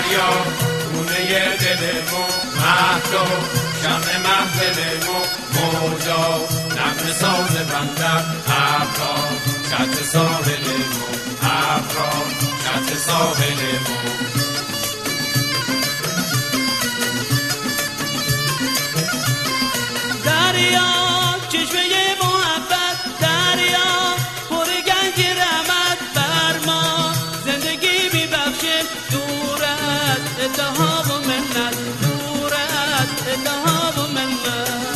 دریا خونه دلمون مهدا شمع محفلمون موجا نغمه ساز بندر ابرا شط ساحلمون ابرا شط ساحلمون دریا چشمه محبت دریا پر گنج رحمت بر ما زندگی میبخشه دور از اتحاد و منت دور از اتحاد و منت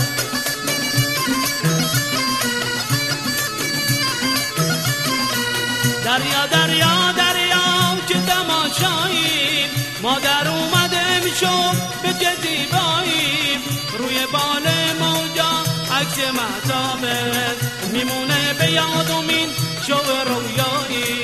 دریا دریا دریا چه تماشاییم ما در اومده میشم به چه زیباییم روی بال موجا عکس مهتابت میمونه به یادمین شب رویایی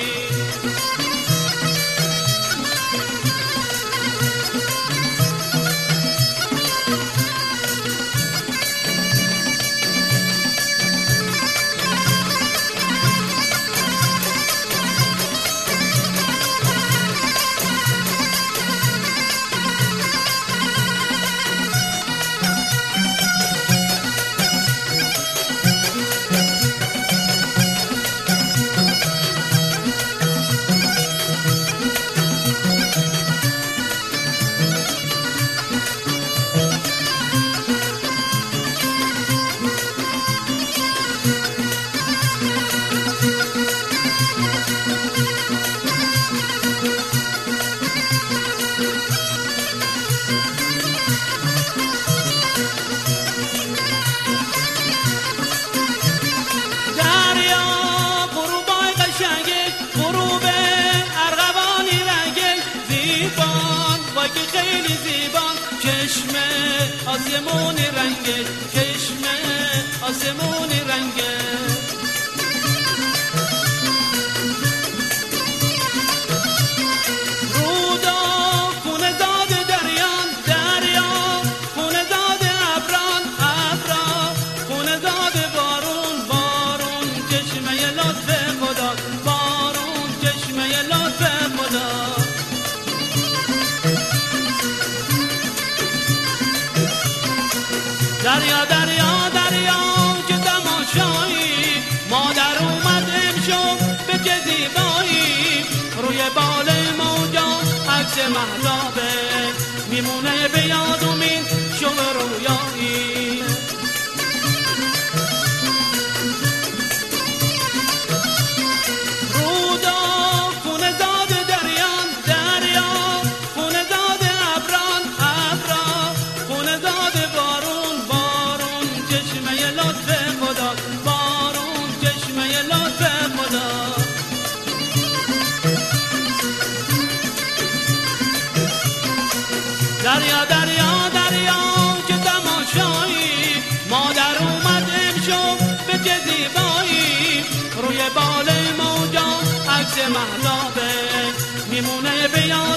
که خیلی زیبان چشمه آسمون رنگه چشمه آسمون رنگه رودا خونه زاد دریان دریا خونه زاد ابران ابرا خونه زاد بارون بارون چشمه لطف خدا بارون چشمه لطف خدا دریا دریا دریا که تماشایی ما در اومدیم شو به چه زیبایی روی بال موجا عکس مهتابه میمونه به یادمین شب رویایی رودا خونه زاد دریان دریا خونه زاد ابران ابرا خونه زاد بارون بارون چشمه لطف خدا بارون چشمه لطف خدا دریا دریا دریا که تماشایی ما در اومدیم شو به چه زیبایی روی بال موجا عکس مهتابه میمونه به یاد